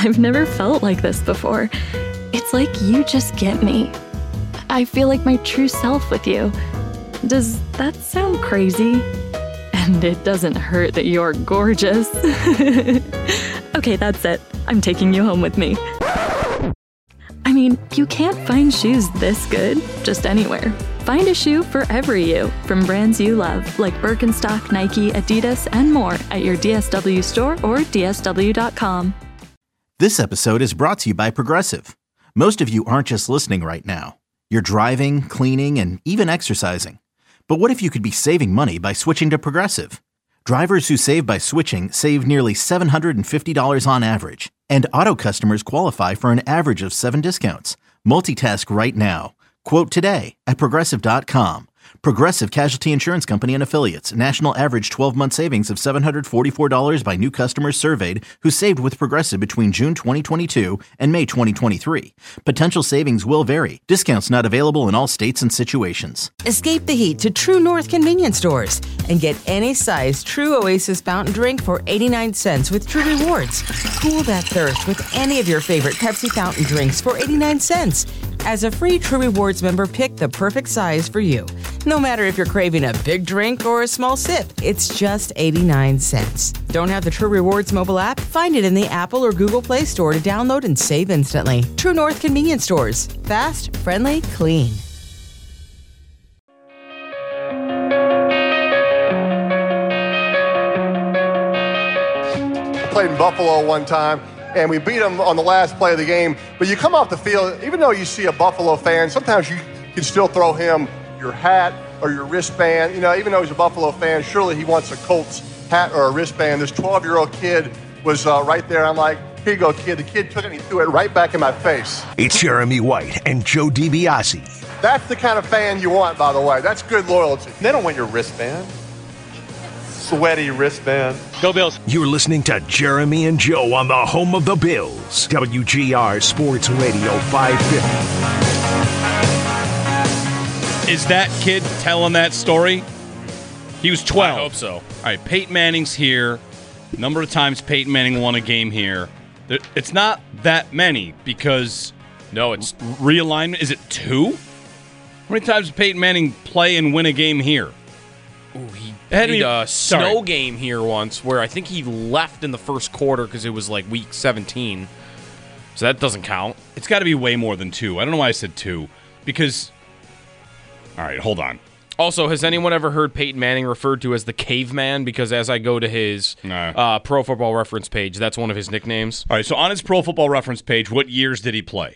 I've never felt like this before. It's like you just get me. I feel like my true self with you. Does that sound crazy? And it doesn't hurt that you're gorgeous. Okay, that's it. I'm taking you home with me. I mean, you can't find shoes this good just anywhere. Find a shoe for every you from brands you love, like Birkenstock, Nike, Adidas, and more at your DSW store or DSW.com. This episode is brought to you by Progressive. Most of you aren't just listening right now. You're driving, cleaning, and even exercising. But what if you could be saving money by switching to Progressive? Drivers who save by switching save nearly $750 on average. And auto customers qualify for an average of 7 discounts. Multitask right now. Quote today at Progressive.com. Progressive Casualty Insurance Company and Affiliates. National average 12-month savings of $744 by new customers surveyed who saved with Progressive between June 2022 and May 2023. Potential savings will vary. Discounts not available in all states and situations. Escape the heat to True North convenience stores and get any size True Oasis fountain drink for 89 cents with True Rewards. Cool that thirst with any of your favorite Pepsi fountain drinks for 89 cents. As a free True Rewards member, pick the perfect size for you. No matter if you're craving a big drink or a small sip, it's just 89 cents. Don't have the True Rewards mobile app? Find it in the Apple or Google Play Store to download and save instantly. True North convenience stores. Fast, friendly, clean. Played in Buffalo one time, and we beat them on the last play of the game. But you come off the field, even though you see a Buffalo fan, sometimes you can still throw him your hat or your wristband. You know, even though he's a Buffalo fan, surely he wants a Colts hat or a wristband. This 12-year-old kid was right there. I'm like, here you go, kid. The kid took it and he threw it right back in my face. It's Jeremy White and Joe DiBiase. That's the kind of fan you want, by the way. That's good loyalty. They don't want your wristband. Sweaty wristband. Go Bills. You're listening to Jeremy and Joe on the home of the Bills. WGR Sports Radio 550. Is that kid telling that story? He was 12. I hope so. All right, Peyton Manning's here. Number of times Peyton Manning won a game here. It's not that many because... No, it's... Realignment, is it 2? How many times did Peyton Manning play and win a game here? Ooh, he played a snow game here once where I think he left in the first quarter because it was like week 17. So that doesn't count. It's got to be way more than 2. I don't know why I said 2. Because... All right, hold on. Also, has anyone ever heard Peyton Manning referred to as the caveman? Because as I go to his Pro Football Reference page, that's one of his nicknames. All right, so on his Pro Football Reference page, what years did he play?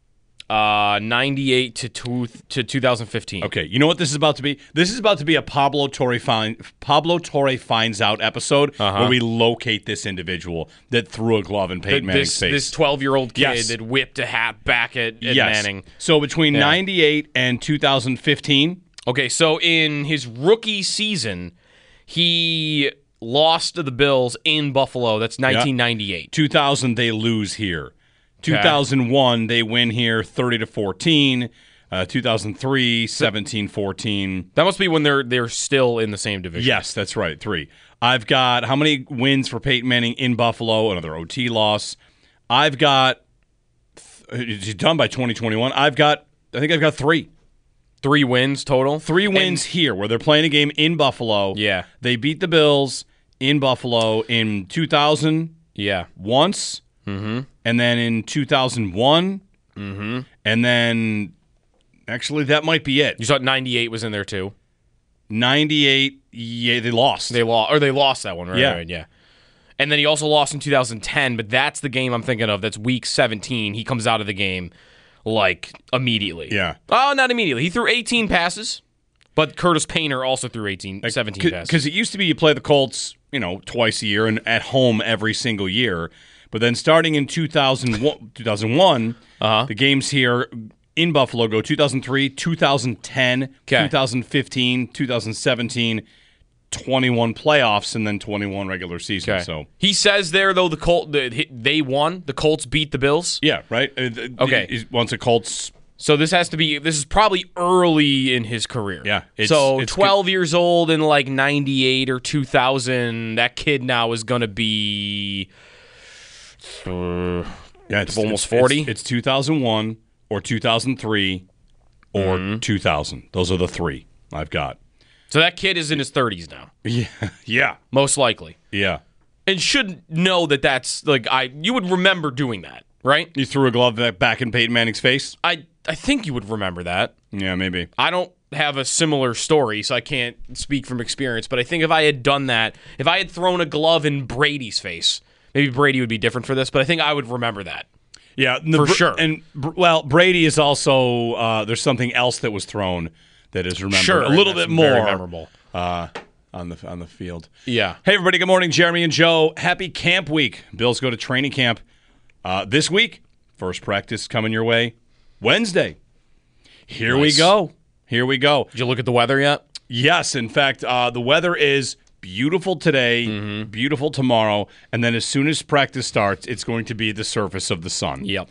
98 to 2015. Okay, you know what this is about to be? This is about to be a Pablo Torre finds out episode where we locate this individual that threw a glove in Peyton Manning's face. This 12-year-old kid that whipped a hat back at Manning. So between 98 and 2015. Okay, so in his rookie season, he lost to the Bills in Buffalo. That's 1998. 2000, they lose here. 2001, they win here 30-14. 2003, 17-14. That must be when they're still in the same division. Yes, that's right, 3. I've got how many wins for Peyton Manning in Buffalo? Another OT loss. I've got, he's done by 2021. I think I've got 3. 3 wins total? 3 wins here where they're playing a game in Buffalo. Yeah. They beat the Bills in Buffalo in 2000. Yeah. Once. Mm-hmm. And then in 2001. Mm-hmm. And then, actually, that might be it. You saw 98 was in there, too? 98, yeah, they lost. They lost that one, right? Yeah. Right, yeah. And then he also lost in 2010, but that's the game I'm thinking of. That's week 17. He comes out of the game, like, immediately. Yeah. Oh, not immediately. He threw 18 passes, but Curtis Painter also threw 17 passes. Because it used to be you play the Colts, twice a year and at home every single year. But then starting in 2001, the games here in Buffalo go 2003, 2010, 2015, 2017, 21 playoffs, and then 21 regular season. Okay. So he says there, though, they won. The Colts beat the Bills. Yeah, right? Okay. Once the Colts... So this is probably early in his career. Yeah. It's 12 years old in like 98 or 2000. That kid now is going to be... Yeah, it's almost 40. It's 2001 or 2003 or 2000. Those are the three I've got. So that kid is in his 30s now. Yeah. Most likely. Yeah. And should know that that's like you would remember doing that, right? You threw a glove back in Peyton Manning's face? I think you would remember that. Yeah, maybe. I don't have a similar story, so I can't speak from experience, but I think if I had done that, if I had thrown a glove in Brady's face, maybe Brady would be different for this, but I think I would remember that. Yeah, for sure. And, Brady is also, there's something else that was thrown that is remembered a little bit more. Very memorable. On the field. Yeah. Hey, everybody. Good morning. Jeremy and Joe. Happy camp week. Bills go to training camp this week. First practice coming your way Wednesday. Here we go. Here we go. Did you look at the weather yet? Yes. In fact, the weather is beautiful today, beautiful tomorrow, and then as soon as practice starts, it's going to be the surface of the sun. Yep.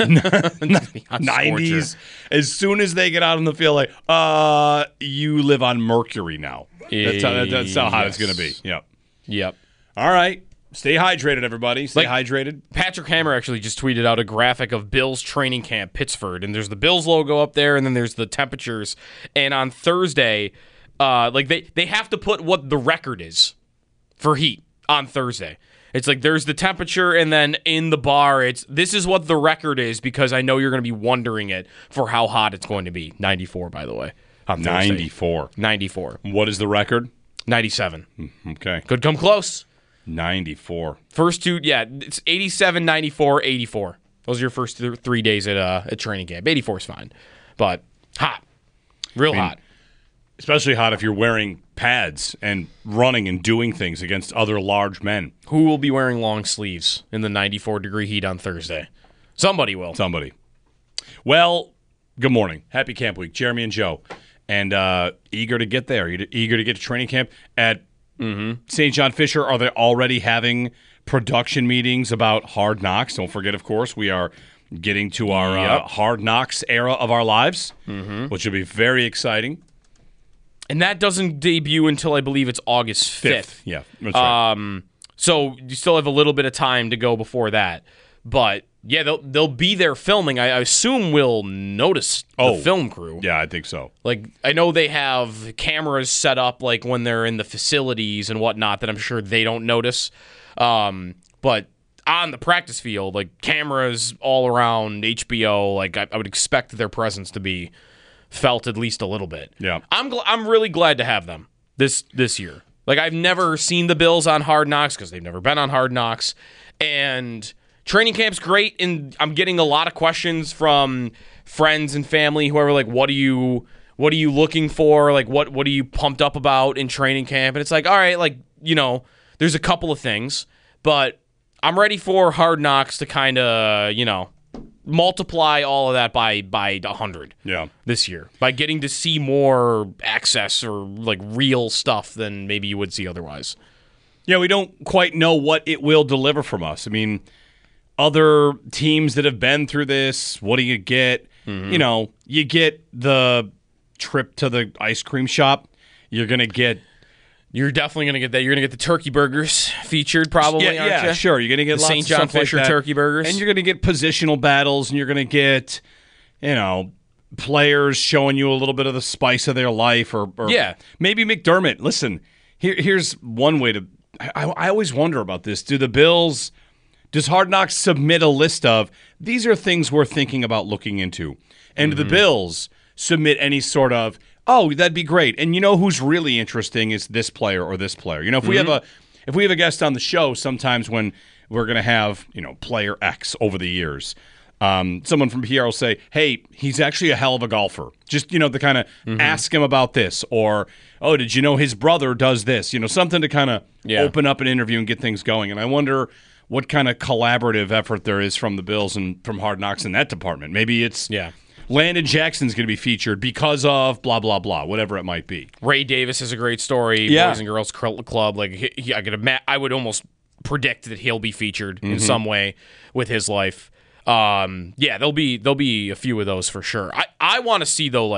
90s. As soon as they get out on the field, like, you live on Mercury now. That's how hot it's going to be. Yep. All right. Stay hydrated, everybody. Stay hydrated. Patrick Hammer actually just tweeted out a graphic of Bills training camp Pittsford, and there's the Bills logo up there, and then there's the temperatures. And on Thursday, they have to put what the record is for heat on Thursday. It's like there's the temperature, and then in the bar, this is what the record is because I know you're going to be wondering it for how hot it's going to be. 94, by the way. On Thursday. 94. What is the record? 97. Okay. Could come close. 94. First two, it's 87, 94, 84. Those are your first 3 days at training camp. 84 is fine, but hot. Real hot. Especially hot if you're wearing pads and running and doing things against other large men. Who will be wearing long sleeves in the 94-degree heat on Thursday? Somebody will. Somebody. Well, good morning. Happy camp week. Jeremy and Joe. And eager to get there. Eager to get to training camp at St. John Fisher. Are they already having production meetings about Hard Knocks? Don't forget, of course, we are getting to our Hard Knocks era of our lives, which will be very exciting. And that doesn't debut until I believe it's August 5th. Yeah, that's right. So you still have a little bit of time to go before that. But, yeah, they'll be there filming. I assume we'll notice the film crew. Yeah, I think so. Like, I know they have cameras set up, like, when they're in the facilities and whatnot that I'm sure they don't notice. But on the practice field, like, cameras all around HBO, like, I would expect their presence to be felt at least a little bit. Yeah. I'm really glad to have them this year. Like, I've never seen the Bills on Hard Knocks because they've never been on Hard Knocks. And training camp's great, and I'm getting a lot of questions from friends and family who are like, what are you looking for? Like, what are you pumped up about in training camp? And it's like, all right, like, there's a couple of things, but I'm ready for Hard Knocks to kind of, multiply all of that by 100 this year by getting to see more access or like real stuff than maybe you would see otherwise. Yeah, we don't quite know what it will deliver from us. I mean, other teams that have been through this, what do you get? You get the trip to the ice cream shop. You're definitely going to get that. You're going to get the turkey burgers featured probably, aren't you? Sure. You're going to get the lots St. of John stuff Fisher like that. turkey burgers. And you're going to get positional battles, and you're going to get, players showing you a little bit of the spice of their life. Or maybe McDermott. Listen, here's one way to – I always wonder about this. Does Hard Knocks submit a list of, these are things we're thinking about looking into? And do the Bills submit any sort of, oh, that'd be great. And who's really interesting is this player or this player. If we have a guest on the show, sometimes when we're going to have, player X over the years, someone from PR will say, hey, he's actually a hell of a golfer. Just, to kind of ask him about this. Or, oh, did you know his brother does this? Something to kind of open up an interview and get things going. And I wonder what kind of collaborative effort there is from the Bills and from Hard Knocks in that department. Maybe it's Landon Jackson's going to be featured because of blah, blah, blah, whatever it might be. Ray Davis is a great story. Boys and Girls Club. Like I would almost predict that he'll be featured in some way with his life. There'll be a few of those for sure. I want to see, though,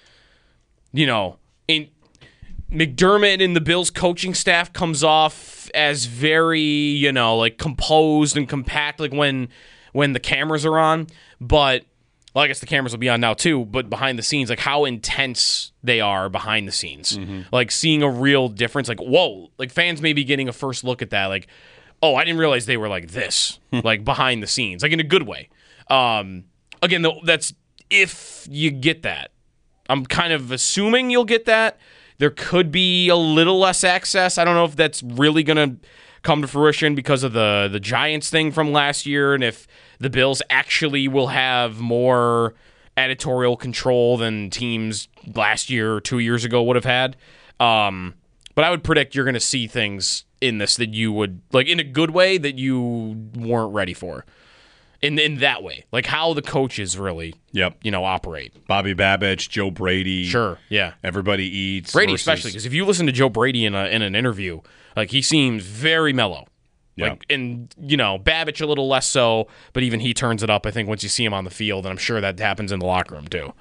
in McDermott and the Bills coaching staff comes off as very, composed and compact. Like when when the cameras are on, but well, I guess the cameras will be on now too, but behind the scenes, like how intense they are behind the scenes. Like seeing a real difference, like, whoa, like fans may be getting a first look at that, like, oh, I didn't realize they were like this, like behind the scenes, like in a good way. Again, though, that's if you get that. I'm kind of assuming you'll get that. There could be a little less access. I don't know if that's really going to come to fruition because of the Giants thing from last year, and if the Bills actually will have more editorial control than teams last year or 2 years ago would have had. But I would predict you're going to see things in this that you would, like in a good way, that you weren't ready for. In that way, like how the coaches really, operate. Bobby Babich, Joe Brady. Sure, yeah. Everybody eats. Brady especially, because if you listen to Joe Brady in an interview, like he seems very mellow. Yeah. Like, and, Babich a little less so, but even he turns it up, I think, once you see him on the field, and I'm sure that happens in the locker room, too.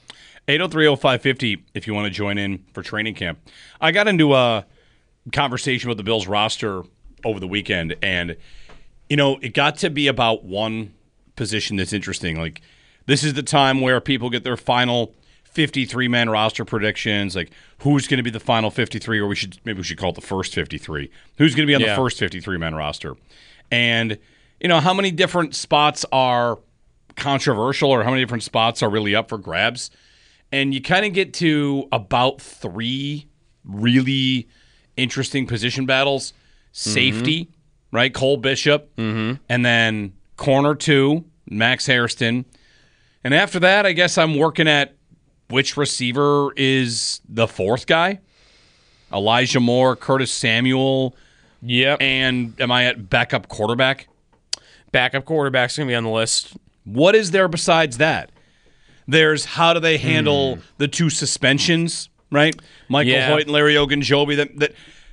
803-0550 if you want to join in for training camp. I got into a conversation with the Bills roster over the weekend, and it got to be about one position that's interesting. Like, this is the time where people get their final 53-man roster predictions. Like, who's going to be the final 53, or maybe we should call it the first 53. Who's going to be on the first 53-man roster? And, how many different spots are controversial, or how many different spots are really up for grabs? And you kind of get to about 3 really interesting position battles. Safety. Right, Cole Bishop, and then corner 2, Max Hairston. And after that, I guess I'm working at which receiver is the 4th guy. Elijah Moore, Curtis Samuel. Yep. And am I at backup quarterback? Backup quarterback's going to be on the list. What is there besides that? There's how do they handle the 2 suspensions, right? Michael Hoyt and Larry Ogunjobi.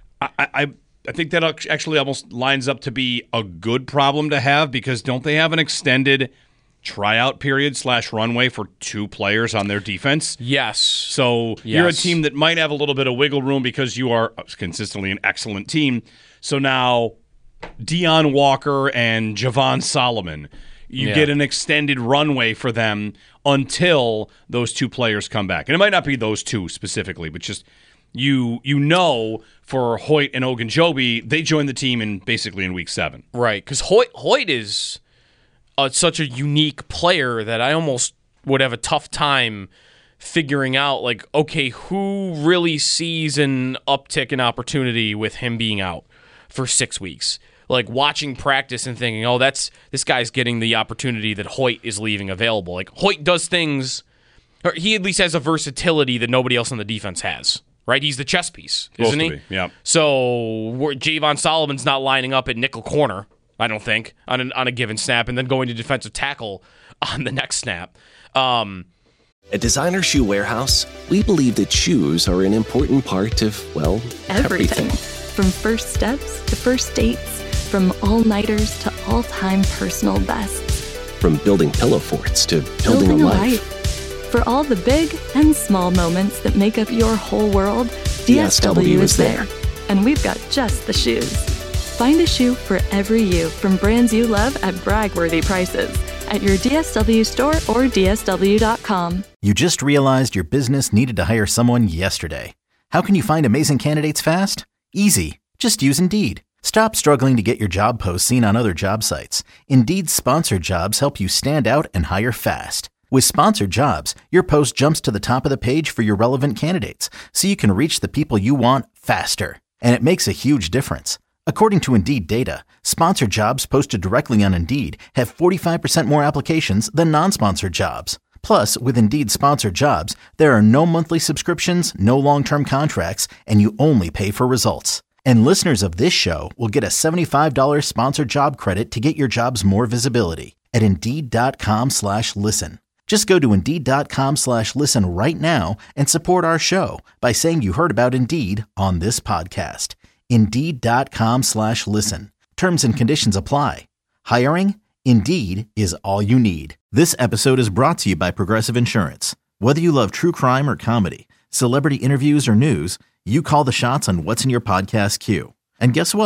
I think that actually almost lines up to be a good problem to have, because don't they have an extended tryout period / runway for 2 players on their defense? Yes. So you're a team that might have a little bit of wiggle room because you are consistently an excellent team. So now Deion Walker and Javon Solomon, you get an extended runway for them until those 2 players come back. And it might not be those 2 specifically, but just for Hoyt and Ogunjobi, they joined the team basically in week 7. Right, because Hoyt is such a unique player that I almost would have a tough time figuring out, like, okay, who really sees an uptick in opportunity with him being out for 6 weeks? Like, watching practice and thinking, oh, this guy's getting the opportunity that Hoyt is leaving available. Like, Hoyt does things, or he at least has a versatility that nobody else on the defense has. Right, he's the chess piece, isn't he? Yeah. So Javon Solomon's not lining up at nickel corner, I don't think, on a given snap, and then going to defensive tackle on the next snap. At Designer Shoe Warehouse, we believe that shoes are an important part of, well, everything. From first steps to first dates, from all-nighters to all-time personal bests. From building pillow forts to building a life. For all the big and small moments that make up your whole world, DSW is there. And we've got just the shoes. Find a shoe for every you from brands you love at brag-worthy prices at your DSW store or DSW.com. You just realized your business needed to hire someone yesterday. How can you find amazing candidates fast? Easy. Just use Indeed. Stop struggling to get your job posts seen on other job sites. Indeed's sponsored jobs help you stand out and hire fast. With sponsored jobs, your post jumps to the top of the page for your relevant candidates, so you can reach the people you want faster. And it makes a huge difference. According to Indeed data, sponsored jobs posted directly on Indeed have 45% more applications than non-sponsored jobs. Plus, with Indeed sponsored jobs, there are no monthly subscriptions, no long-term contracts, and you only pay for results. And listeners of this show will get a $75 sponsored job credit to get your jobs more visibility at Indeed.com/listen. Just go to Indeed.com/listen right now and support our show by saying you heard about Indeed on this podcast. Indeed.com/listen. Terms and conditions apply. Hiring? Indeed is all you need. This episode is brought to you by Progressive Insurance. Whether you love true crime or comedy, celebrity interviews or news, you call the shots on what's in your podcast queue. And guess what?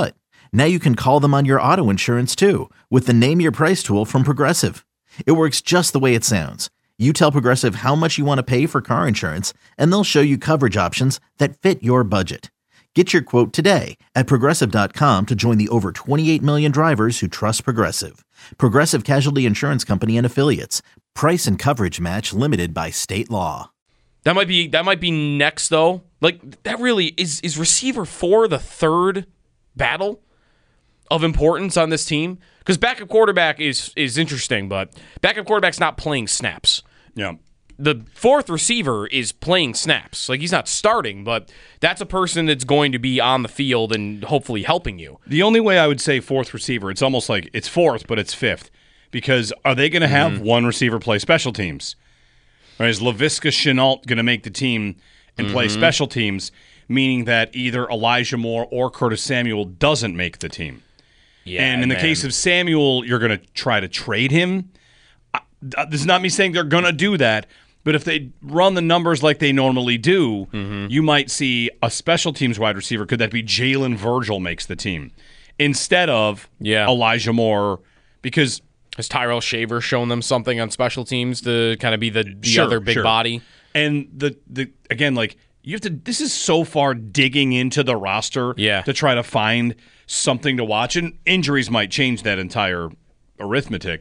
Now you can call them on your auto insurance too with the Name Your Price tool from Progressive. It works just the way it sounds. You tell Progressive how much you want to pay for car insurance, and they'll show you coverage options that fit your budget. Get your quote today at Progressive.com to join the over 28 million drivers who trust Progressive. Progressive Casualty Insurance Company and Affiliates. Price and coverage match limited by state law. That might be next, though. Like, that really is receiver 4 the third battle of importance on this team? Because backup quarterback is interesting, but backup quarterback's not playing snaps. Yeah. The fourth receiver is playing snaps. Like, he's not starting, but that's a person that's going to be on the field and hopefully helping you. The only way I would say fourth receiver, it's almost like it's fourth, but it's fifth. Because are they going to have one receiver play special teams? Or is Laviska Shenault going to make the team and play special teams, meaning that either Elijah Moore or Curtis Samuel doesn't make the team? Yeah, and in the case of Samuel, you're going to try to trade him. This is not me saying they're going to do that, but if they run the numbers like they normally do, you might see a special teams wide receiver. Could that be Jalen Virgil makes the team instead of Elijah Moore? Because has Tyrell Shaver shown them something on special teams to kind of be the other big body? And the again, like, you have to. This is so far digging into the roster to try to find something to watch, and injuries might change that entire arithmetic.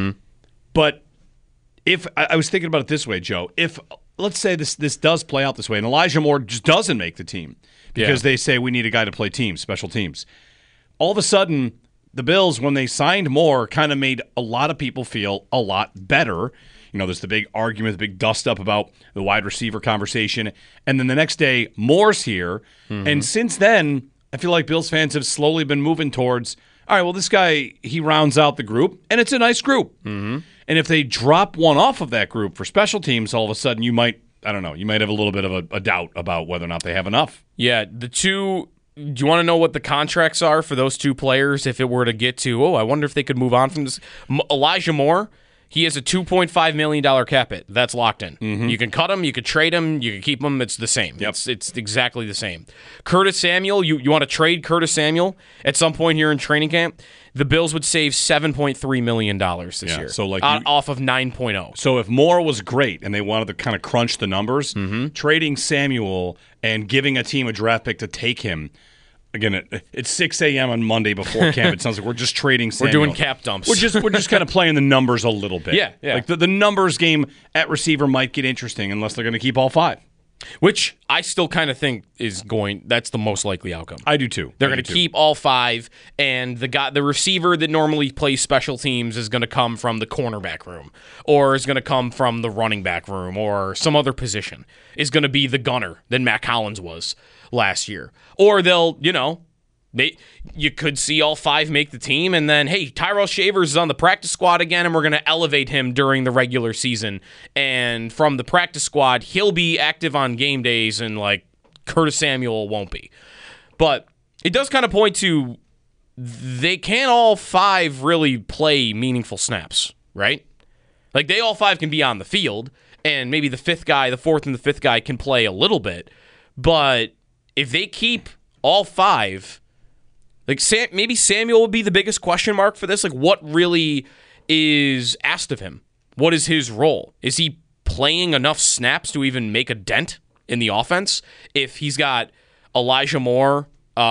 But if I was thinking about it this way, Joe, if let's say this does play out this way, and Elijah Moore just doesn't make the team because they say we need a guy to play teams, special teams, all of a sudden the Bills, when they signed Moore, kind of made a lot of people feel a lot better. You know, there's the big argument, the big dust-up about the wide receiver conversation. And then the next day, Moore's here. And since then, I feel like Bills fans have slowly been moving towards, all right, well, this guy, he rounds out the group, and it's a nice group. And if they drop one off of that group for special teams, all of a sudden you might, I don't know, you might have a little bit of a doubt about whether or not they have enough. Yeah, do you want to know what the contracts are for those two players if it were to get to, I wonder if they could move on from this? Elijah Moore, he has a $2.5 million cap hit. That's locked in. You can cut him, you could trade him, you can keep him. It's the same. It's exactly the same. Curtis Samuel, you want to trade Curtis Samuel at some point here in training camp? The Bills would save $7.3 million this year, so like off of 9.0. So if Moore was great and they wanted to kind of crunch the numbers, trading Samuel and giving a team a draft pick to take him, again, it's 6 a.m. on Monday before camp. It sounds like we're just trading Samuel. We're doing cap dumps. We're just kind of playing the numbers a little bit. Yeah. Like the numbers game at receiver might get interesting unless they're going to keep all five. Which I still kind of think that's the most likely outcome. I do too. They're going to keep all five, and the receiver that normally plays special teams is going to come from the cornerback room, or is going to come from the running back room, or some other position. Is going to be the gunner that Matt Collins was last year. Or they'll, you could see all five make the team, and then, hey, Tyrell Shavers is on the practice squad again, and we're going to elevate him during the regular season. And from the practice squad, he'll be active on game days, and, like, Curtis Samuel won't be. But it does kind of point to they can't all five really play meaningful snaps, right? Like, they all five can be on the field, and maybe the fourth and the fifth guy can play a little bit. But if they keep all five, like maybe Samuel would be the biggest question mark for this. Like, what really is asked of him? What is his role? Is he playing enough snaps to even make a dent in the offense? If he's got Elijah Moore,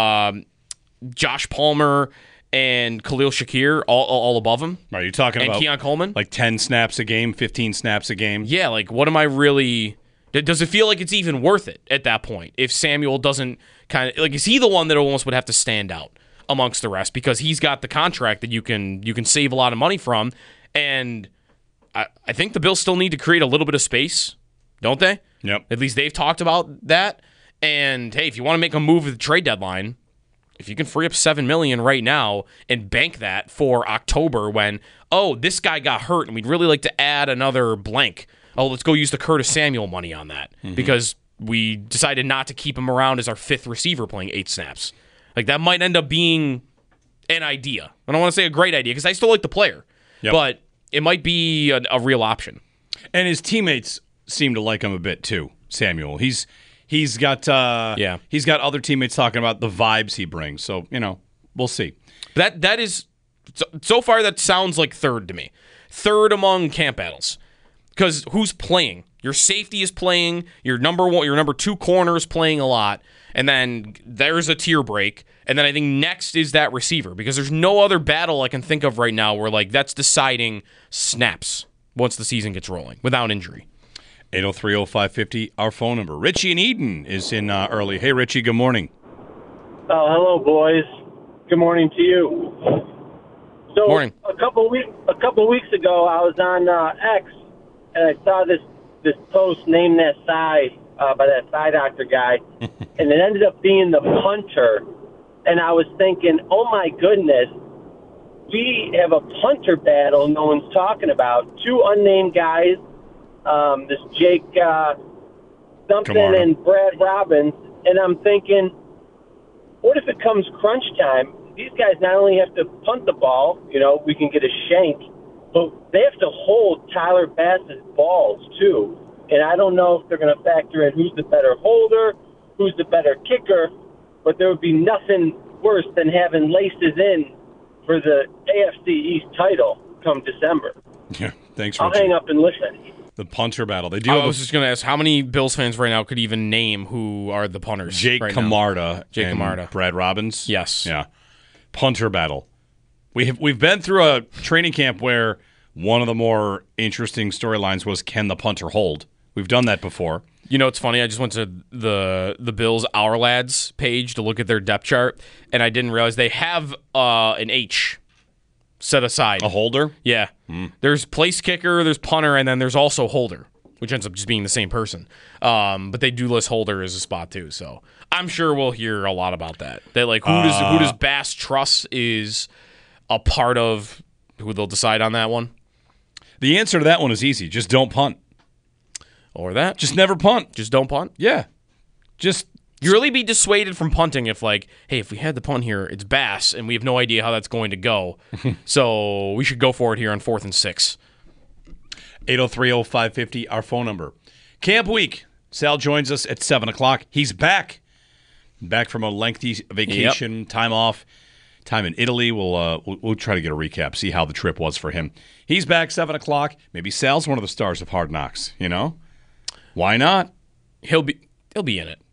Josh Palmer, and Khalil Shakir all above him. Are you talking about Keon Coleman? Like 10 snaps a game, 15 snaps a game? Yeah, like what am I really... Does it feel like it's even worth it at that point if Samuel doesn't kind of... Like, is he the one that almost would have to stand out amongst the rest because he's got the contract that you can save a lot of money from? And I think the Bills still need to create a little bit of space, don't they? Yep. At least they've talked about that. And, hey, if you want to make a move at the trade deadline, if you can free up $7 million right now and bank that for October when, this guy got hurt and we'd really like to add another blank. Let's go use the Curtis Samuel money on that because we decided not to keep him around as our fifth receiver playing 8 snaps. Like, that might end up being an idea. I don't want to say a great idea because I still like the player, but it might be a real option. And his teammates seem to like him a bit too, Samuel. He's got other teammates talking about the vibes he brings. So, We'll see. That is so far that sounds like third to me. Third among camp battles. Because who's playing? Your safety is playing, your number 2 corner is playing a lot, and then there's a tier break, and then I think next is that receiver, because there's no other battle I can think of right now where like that's deciding snaps once the season gets rolling without injury. 803-0550, our phone number. Richie in Eden is in early. Hey, Richie, good morning. Oh, hello, boys. Good morning to you. So Morning. A couple weeks ago, I was on X, and I saw this post, Name That Thigh, by that thigh doctor guy, and it ended up being the punter. And I was thinking, oh my goodness, we have a punter battle no one's talking about. 2 unnamed guys, this Jake something Camarda and Brad Robbins, and I'm thinking, what if it comes crunch time? These guys not only have to punt the ball, we can get a shank, but they have to hold Tyler Bass's balls, too. And I don't know if they're going to factor in who's the better holder, who's the better kicker, but there would be nothing worse than having laces in for the AFC East title come December. Yeah, thanks, I'll Richie. hang up and listen. The punter battle. They do. I was just going to ask, how many Bills fans right now could even name who are the punters? Jake right Camarda and Camarda. Brad Robbins. Yes. Yeah. Punter battle. We've been through a training camp where one of the more interesting storylines was, can the punter hold? We've done that before. It's funny. I just went to the Bills Our Lads page to look at their depth chart, and I didn't realize they have an H set aside. A holder? Yeah. There's place kicker, there's punter, and then there's also holder, which ends up just being the same person. But they do list holder as a spot too. So I'm sure we'll hear a lot about that. That like who does Bass trust is a part of who they'll decide on that one. The answer to that one is easy. Just don't punt. Or that. Just never punt. Just don't punt. Yeah. Just you really be dissuaded from punting if like, hey, if we had the punt here, it's Bass, and we have no idea how that's going to go. So we should go for it here on 4th and 6. 803-0550, our phone number. Camp week. Sal joins us at 7 o'clock. He's back. Back from a lengthy vacation, time off, time in Italy. We'll try to get a recap, see how the trip was for him. He's back 7 o'clock. Maybe Sal's one of the stars of Hard Knocks, Why not? He'll be in it.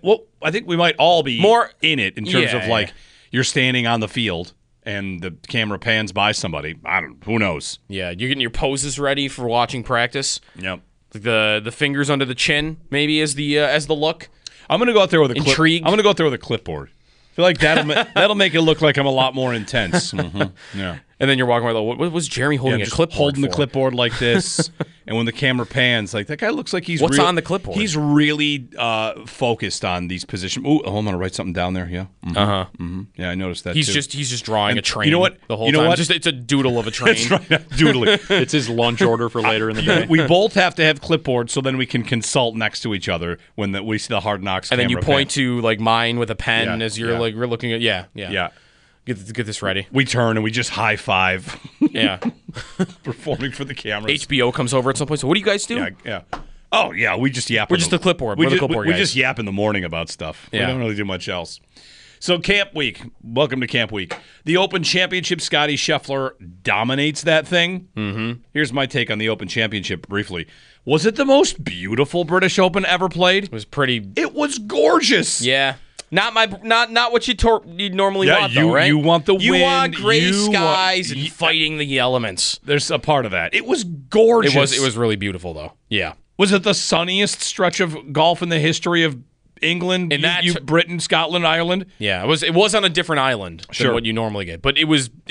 I think we might all be more in it in terms of you're standing on the field and the camera pans by somebody. Who knows? Yeah, you're getting your poses ready for watching practice. Yep. The fingers under the chin maybe as the look. I'm gonna go out there with a intrigue. I'm gonna go out there with a clipboard. I feel like that'll make it look like I'm a lot more intense. Mm-hmm. Yeah. And then you're walking around. What was Jeremy holding a clipboard? Holding for? the clipboard like this, and when the camera pans, like that guy looks like he's what's on the clipboard? He's really focused on these positions. Oh, I'm gonna write something down there. Yeah. Mm-hmm. Mm-hmm. Yeah, I noticed that. He's too. just drawing a train. You know what? The whole time. Just it's a doodle of a train. That's right. Doodling. It's his lunch order for later in the day. We both have to have clipboards so then we can consult next to each other when we see the Hard Knocks. And then you point pan. to like mine with a pen as you're like we're looking at. Yeah. Get this ready. We turn and we just high five. Yeah. Performing for the cameras. HBO comes over at some point. So what do you guys do? Yeah. Oh, yeah. We just yap. We're just a clipboard. We guys. just yap in the morning about stuff. Yeah. We don't really do much else. So Camp Week. Welcome to Camp Week. The Open Championship, Scotty Scheffler dominates that thing. Mm-hmm. Here's my take on the Open Championship briefly. Was it the most beautiful British Open ever played? It was pretty. It was gorgeous. Yeah. Not what you normally want, though, right? You want the you wind. Want gray skies and fighting the elements. There's a part of that. It was gorgeous. It was really beautiful, though. Yeah. Was it the sunniest stretch of golf in the history of England, Britain, Scotland, Ireland? Yeah, it was on a different island than what you normally get, but it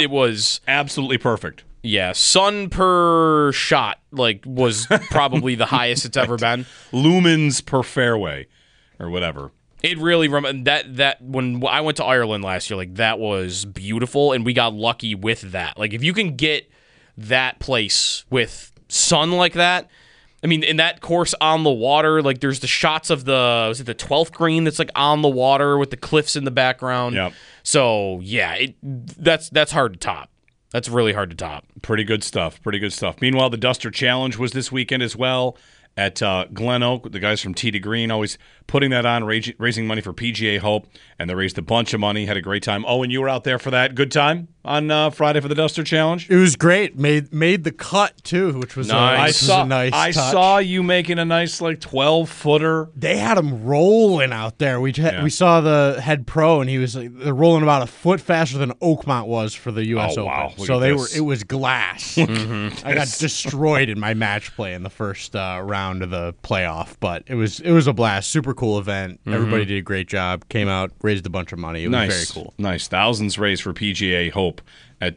was absolutely perfect. Yeah, sun per shot was probably the highest it's ever been. Lumens per fairway, or whatever. It really that when I went to Ireland last year, that was beautiful, and we got lucky with that. If you can get that place with sun like that, I mean, in that course on the water, there's the shots of the 12th green that's on the water with the cliffs in the background. Yep. So yeah, that's hard to top. That's really hard to top. Pretty good stuff. Meanwhile, the Duster Challenge was this weekend as well. at Glen Oak. The guys from Tee to Green always putting that on, raising money for PGA Hope, and they raised a bunch of money. Had a great time. Oh, and you were out there for that. Good time on Friday for the Duster Challenge? It was great. Made the cut, too, which was nice. A nice I touch. saw you making a nice, 12-footer. They had him rolling out there. We saw the head pro, and he was they're rolling about a foot faster than Oakmont was for the U.S. Open. Wow. So it was glass. I got destroyed in my match play in the first round of the playoff, but it was a blast. Super cool event. Everybody did a great job. Came out, raised a bunch of money. It was very cool. Nice. Thousands raised for PGA Hope at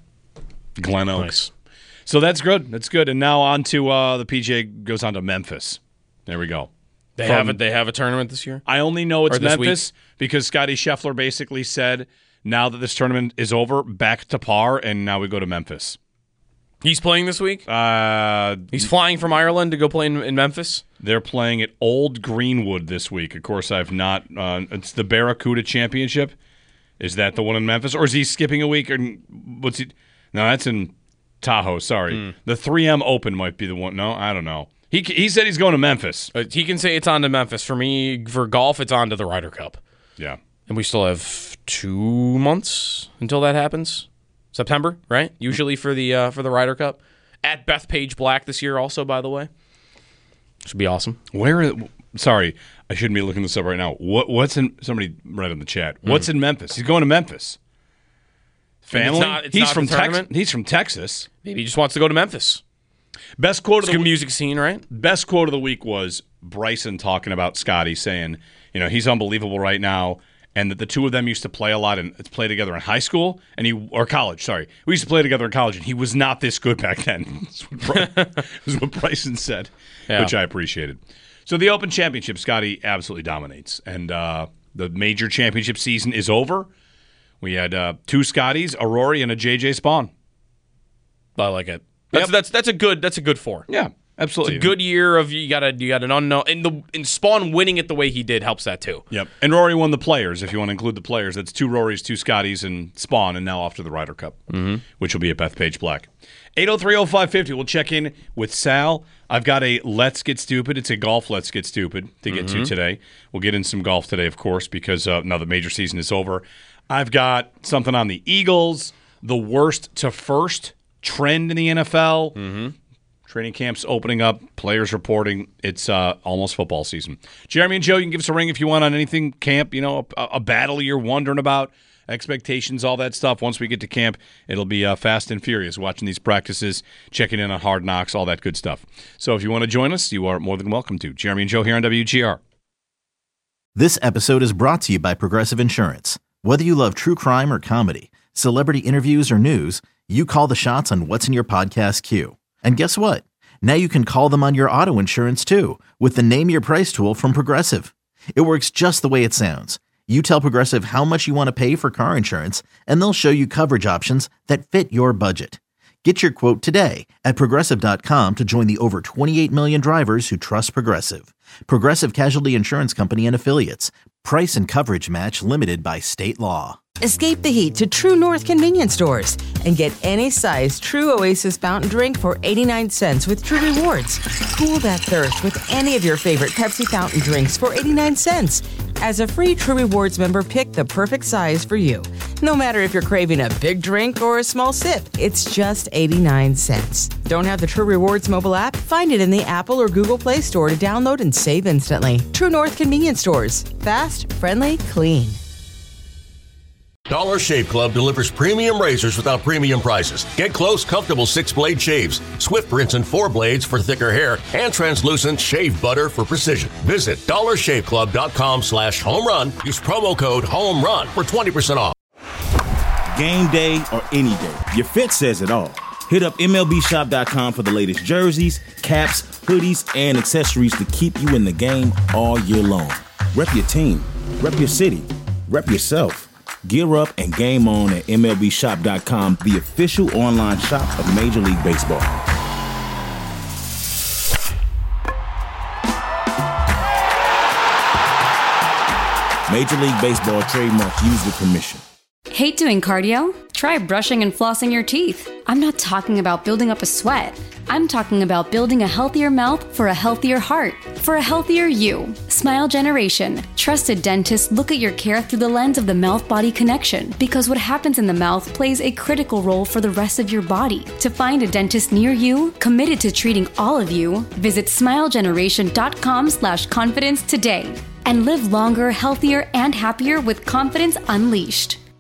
Glen Oak. Nice. So that's good. That's good. And now on to the PGA goes on to Memphis. There we go. They have a tournament this year? I only know it's Memphis week? Because Scotty Scheffler basically said, now that this tournament is over, back to par, and now we go to Memphis. He's playing this week? He's flying from Ireland to go play in Memphis? They're playing at Old Greenwood this week. Of course, I've not. It's the Barracuda Championship. Is that the one in Memphis? Or is he skipping a week? Or what's he? No, that's in Tahoe. Sorry. The 3M Open might be the one. No, I don't know. He said he's going to Memphis. He can say it's on to Memphis. For me, for golf, it's on to the Ryder Cup. Yeah. And we still have 2 months until that happens. September, right? Usually for the Ryder Cup. At Bethpage Black this year also, by the way. Should be awesome. Sorry, I shouldn't be looking this up right now. What's in, somebody write in the chat. What's in Memphis? He's going to Memphis. Family? He's from Texas. He's from Texas. Maybe he just wants to go to Memphis. Best quote of the music scene, right? Best quote of the week was Bryson talking about Scotty, saying, he's unbelievable right now, and that the two of them used to play a lot and play together in high school or college. Sorry, we used to play together in college, and he was not this good back then. Was what Bryson said, which I appreciated. So the Open Championship, Scotty absolutely dominates, and the major championship season is over. We had 2 Scotties, a Rory, and a JJ Spawn. I like it. That's a good 4. Yeah, absolutely. It's a good year of you got an unknown, and Spawn winning it the way he did helps that too. Yep. And Rory won the Players. If you want to include the Players, that's 2 Rorys, 2 Scotties, and Spawn, and now off to the Ryder Cup, which will be at Bethpage Black. 803-0550. We'll check in with Sal. I've got a Let's Get Stupid. It's a golf Let's Get Stupid to get to today. We'll get in some golf today, of course, because now the major season is over. I've got something on the Eagles, the worst to first trend in the NFL. Training camps opening up, players reporting. It's almost football season. Jeremy and Joe, you can give us a ring if you want on anything camp, a battle you're wondering about, expectations, all that stuff. Once we get to camp, it'll be fast and furious watching these practices, checking in on Hard Knocks, all that good stuff. So if you want to join us, you are more than welcome to. Jeremy and Joe here on WGR. This episode is brought to you by Progressive Insurance. Whether you love true crime or comedy, celebrity interviews or news, you call the shots on what's in your podcast queue. And guess what? Now you can call them on your auto insurance too with the Name Your Price tool from Progressive. It works just the way it sounds. You tell Progressive how much you want to pay for car insurance, and they'll show you coverage options that fit your budget. Get your quote today at Progressive.com to join the over 28 million drivers who trust Progressive. Progressive Casualty Insurance Company and Affiliates. Price and coverage match limited by state law. Escape the heat to True North convenience stores and get any size True Oasis fountain drink for 89 cents with True Rewards. Cool that thirst with any of your favorite Pepsi fountain drinks for 89 cents. As a free True Rewards member, pick the perfect size for you. No matter if you're craving a big drink or a small sip, it's just 89 cents. Don't have the True Rewards mobile app? Find it in the Apple or Google Play Store to download and save instantly. True North convenience stores. Fast, friendly, clean. Dollar Shave Club delivers premium razors without premium prices. Get close, comfortable 6-blade shaves, swift rinse and 4 blades for thicker hair, and translucent shave butter for precision. Visit dollarshaveclub.com/homerun. Use promo code HOMERUN for 20% off. Game day or any day, your fit says it all. Hit up MLBshop.com for the latest jerseys, caps, hoodies, and accessories to keep you in the game all year long. Rep your team, rep your city, rep yourself. Gear up and game on at MLBshop.com, the official online shop of Major League Baseball. Major League Baseball trademark used with permission. Hate doing cardio? Try brushing and flossing your teeth. I'm not talking about building up a sweat. I'm talking about building a healthier mouth for a healthier heart, for a healthier you. Smile Generation. Trusted dentists look at your care through the lens of the mouth-body connection, because what happens in the mouth plays a critical role for the rest of your body. To find a dentist near you, committed to treating all of you, visit smilegeneration.com/confidence today. And live longer, healthier, and happier with confidence unleashed.